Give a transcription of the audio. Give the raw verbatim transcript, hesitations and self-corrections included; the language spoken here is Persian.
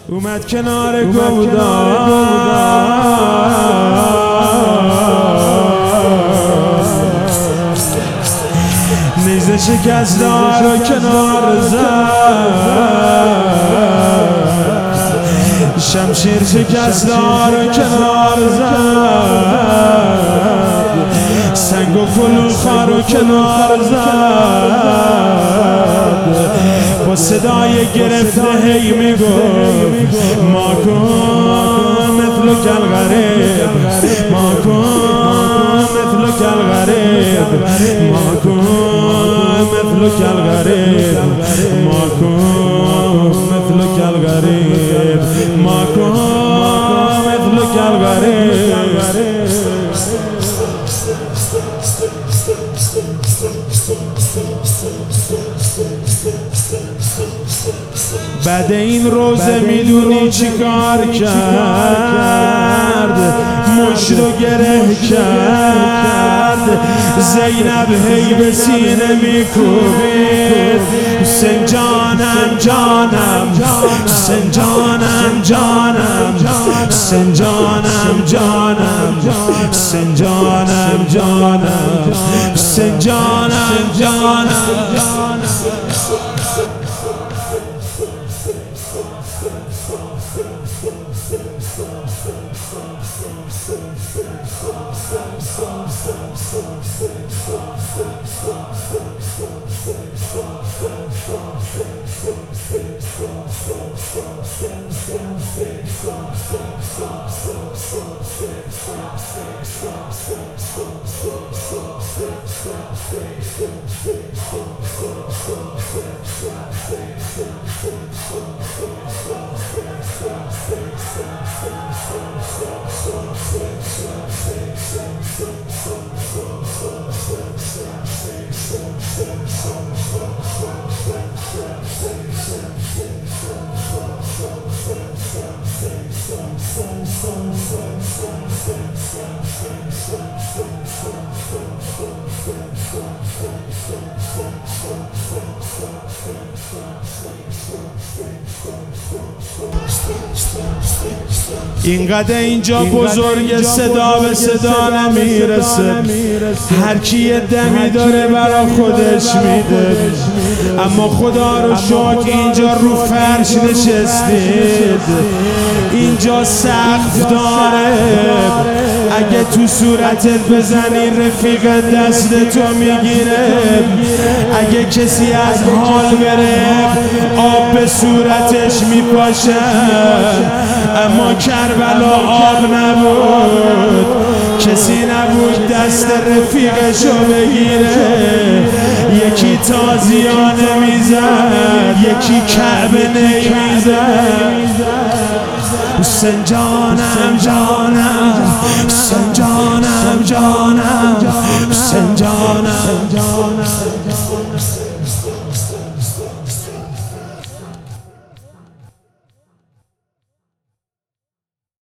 اومد کنار گودار نیزه شکست دار و کنار زد شمشیر شکست دار و کنار زد سنگ و کلوخا رو کنار زد با صدای گرفته هی میگفت ما کن مثل کل غریب ما کن مثل کل غریب ما کن مثل کل غریب ما کن مثل کل غریب ما کن مثل کل غریب. بعد این روزه میدونی چی کار کرد؟ مش رو گره کرد زینب هی به سینه میکوبید حسین جانم جانم حسین جانم جانم حسین جانم جانم حسین جانم جانم حسین جانم جانم. اینقدر اینجا بزرگ صدا به صدا نمیرسه هر کی یه دمی داره برا خودش میده اما خدا رو شکر اینجا رو فرش نشستید اینجا سقف داره اگه تو صورتت بزنی رفیق دست تو میگیره اگه کسی از حال بره آب به صورتش میپاشه اما کربلا آب نبود کسی نبود دست رفیقشو بگیره یکی تازیانه میزد یکی کعبه نمیزد حسین جانم جانم حسین جانم جانم حسین جانم